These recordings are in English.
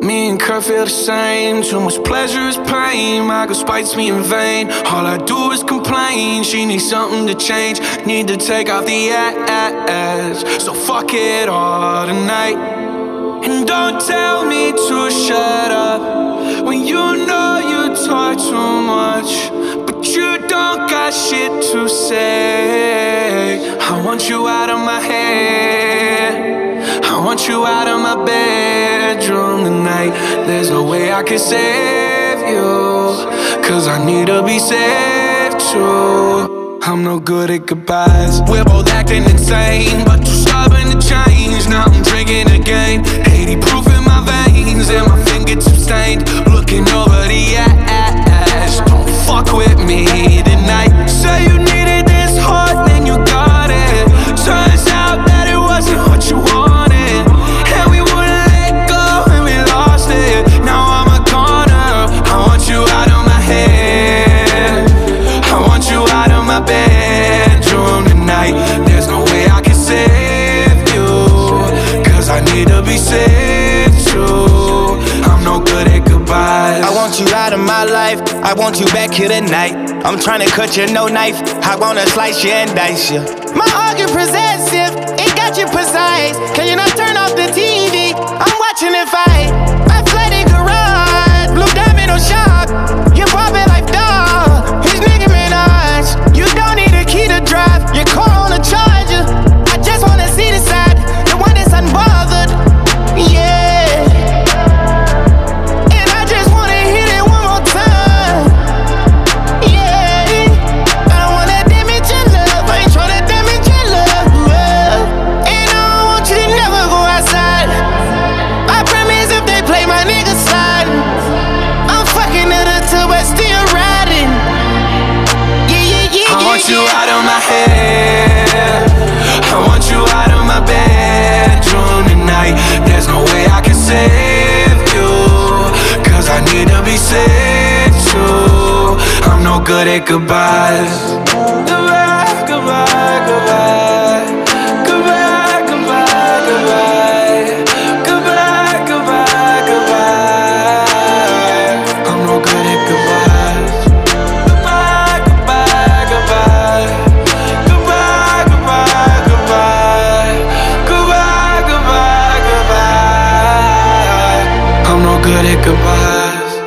Me and Kurt feel the same. Too much pleasure is pain. My girl spites me in vain. All I do is complain. She needs something to change. Need to take off the ass. So fuck it all tonight. And don't tell me to shut up when you know you talk too much, but you don't got shit to say. I want you out of my head. I want you out of my bedroom tonight. There's no way I can save you, cause I need to be saved too. I'm no good at goodbyes. We're both acting insane, but too stubborn to change. Now I'm drinking again, 80 proof in my veins, and my fingertips stained. Looking over the ass. Don't fuck with me tonight. Say you needed this hard, then you got it. Turns out that it wasn't what you wanted, and we wouldn't let go, and we lost it. Now I'm a corner. I want you out of my head. I want you out of my bedroom tonight. There's no way I can save you, cause I need to be saved too. I'm no good at goodbyes. I want you out of my life, I want you back here tonight. I'm trying to cut you, no knife, I wanna slice you and dice you. My heart get possessive, it got you precise. Can you not turn off the TV? I'm watching it fight. My flooded garage, blue diamond on shop. You pop it like dog, his Nicki Minaj. You don't need a key to drive, your car on a charger. I just wanna see the side, the one that's unbothered. Yeah. And I just wanna hit it one more time. Yeah. I don't wanna damage your love, I ain't tryna damage your love. And I don't want you to never go outside. I promise if they play my nigga side, I'm fucking it up till we're still riding. I want you out of my head. I want you out of my bedroom tonight. There's no way I can save you, cause I need to be saved too. I'm no good at goodbyes. Goodbye, goodbye, goodbye. Goodbye, goodbye, goodbye. Goodbye, goodbye, goodbye. I'm no good at goodbyes. Goodbye, goodbye, goodbye. Goodbye, goodbye, goodbye. Goodbye, goodbye, goodbye. I'm no good at goodbyes.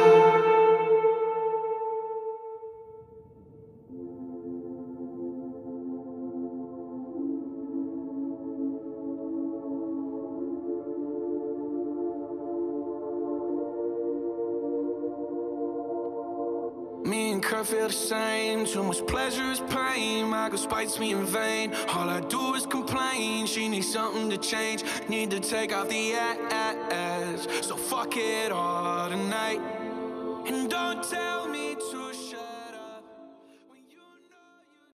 Me and Kurt feel the same. Too much pleasure is pain. My girl spites me in vain. All I do is complain. She needs something to change. Need to take off the ass. So fuck it all tonight. And don't tell me